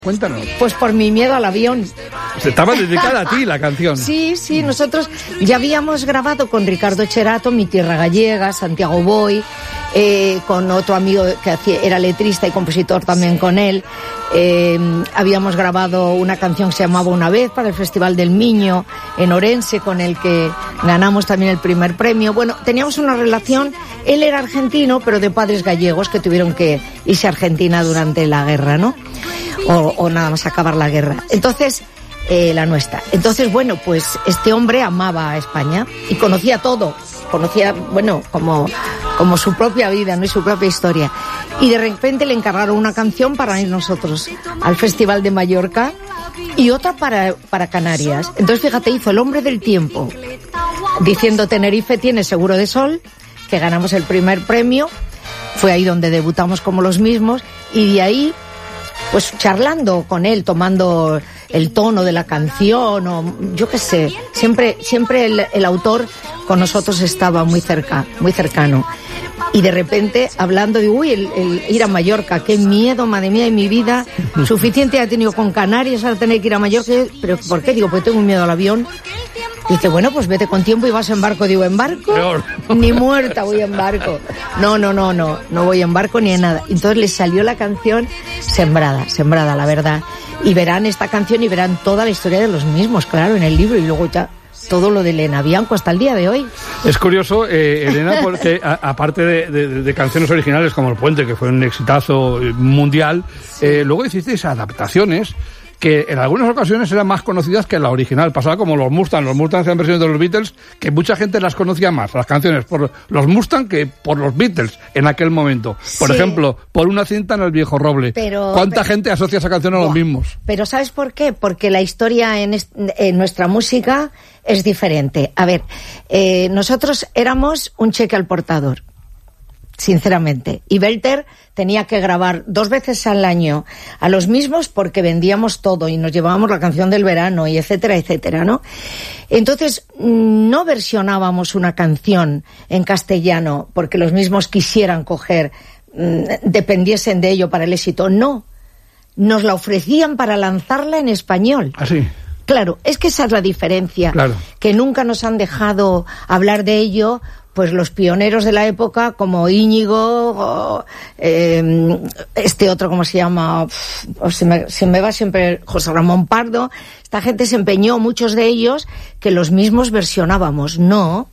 Cuéntanos. Pues por mi miedo al avión. Estaba dedicada a ti la canción. Sí, nosotros ya habíamos grabado con Ricardo Cherato, Mi Tierra Gallega, Santiago Boy, con otro amigo que era letrista y compositor también con él. Habíamos grabado una canción que se llamaba Una Vez para el Festival del Miño en Orense, con el que ganamos también el primer premio. Bueno, teníamos una relación, él era argentino, pero de padres gallegos que tuvieron que irse a Argentina durante la guerra, ¿no? O nada más acabar la guerra. Entonces, la nuestra. Entonces, bueno, pues este hombre amaba a España y conocía todo. Conocía, bueno, como su propia vida, ¿no? Y su propia historia. Y de repente le encargaron una canción para ir nosotros al Festival de Mallorca y otra para Canarias. Entonces, fíjate, hizo El Hombre del Tiempo, diciendo Tenerife tiene seguro de sol, que ganamos el primer premio. Fue ahí donde debutamos como Los Mismos, y de ahí, pues charlando con él, tomando el tono de la canción, o yo qué sé, siempre el autor con nosotros estaba muy cercano. Y de repente, hablando de, el ir a Mallorca, qué miedo, madre mía, en mi vida, suficiente ha tenido con Canarias, ahora tener que ir a Mallorca. ¿Pero por qué? Digo, pues tengo un miedo al avión. Dice, bueno, pues vete con tiempo y vas en barco. Digo, ¿en barco? Peor. Ni muerta voy en barco. No voy en barco ni en nada. Entonces le salió la canción sembrada, la verdad. Y verán esta canción y verán toda la historia de Los Mismos, claro, en el libro, y luego ya todo lo de Elena Bianco hasta el día de hoy. Es curioso, Elena, porque aparte de canciones originales como El Puente, que fue un exitazo mundial, luego hicisteis adaptaciones que en algunas ocasiones eran más conocidas que la original. Pasaba como los Mustang. Los Mustang eran versiones de los Beatles, que mucha gente las conocía más, las canciones, por los Mustang que por los Beatles en aquel momento. Por ejemplo, Por una cinta en el viejo roble. ¿Cuánta gente asocia esa canción a Los Mismos? Pero ¿sabes por qué? Porque la historia en nuestra música es diferente. A ver, nosotros éramos un cheque al portador, sinceramente. Y Belter tenía que grabar 2 veces al año a Los Mismos porque vendíamos todo y nos llevábamos la canción del verano y etcétera, ¿no? Entonces, no versionábamos una canción en castellano porque Los Mismos quisieran dependiesen de ello para el éxito. No. Nos la ofrecían para lanzarla en español. ¿Así? Claro, es que esa es la diferencia. Claro. Que nunca nos han dejado hablar de ello, pues los pioneros de la época como Íñigo, este otro, ¿cómo se llama? Se me va siempre José Ramón Pardo. Esta gente se empeñó, muchos de ellos, que Los Mismos versionábamos. No.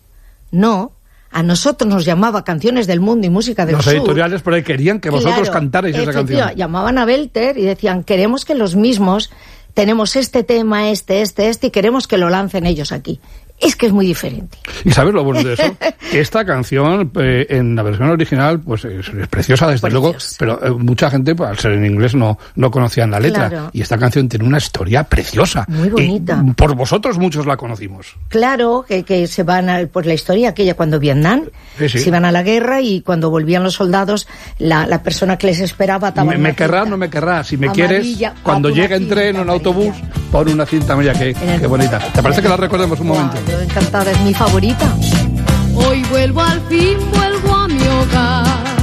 A nosotros nos llamaba Canciones del Mundo y Música del Sur. Los editoriales por ahí querían que vosotros cantarais esa canción. Llamaban a Belter y decían, queremos que Los Mismos, tenemos este tema, este, y queremos que lo lancen ellos aquí. Es que es muy diferente. ¿Y sabes lo bueno de eso? Que esta canción, en la versión original, pues es preciosa, desde luego, pero mucha gente, pues, al ser en inglés, no conocían la letra. Claro. Y esta canción tiene una historia preciosa. Muy bonita. Y por vosotros muchos la conocimos. Claro, que se van por la historia aquella cuando Vietnam, se iban a la guerra, y cuando volvían los soldados, la persona que les esperaba estaba... Me querrás, no me querrás. Si me quieres, cuando llegue en tren o en autobús, pon una cinta amarilla, qué bonita. ¿Te parece que la recordemos un momento? Yo encantada, es mi favorita. Hoy vuelvo a mi hogar.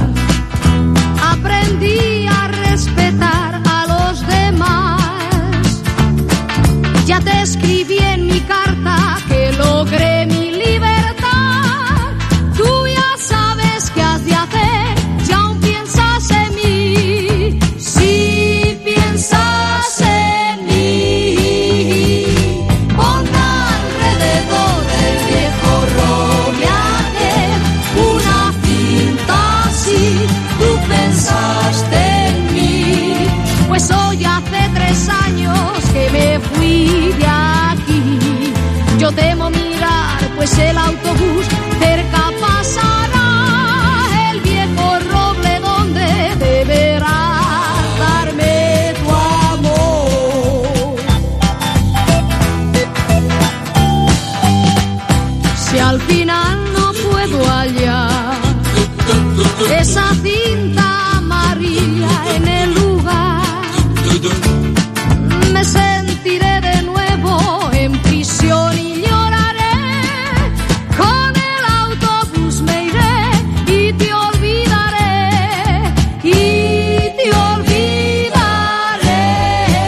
Aprendí a respetar a los demás. Ya te escribí en mi carta que logré mi libertad. Tú ya sabes qué has de hacer, ya aún piensas en mí. Si piensas en mí, pon alrededor del viejo roble una cinta así. Tú pensaste en mí, pues hoy hace 3 años que me fui de aquí. Yo temo mirar, pues el autobús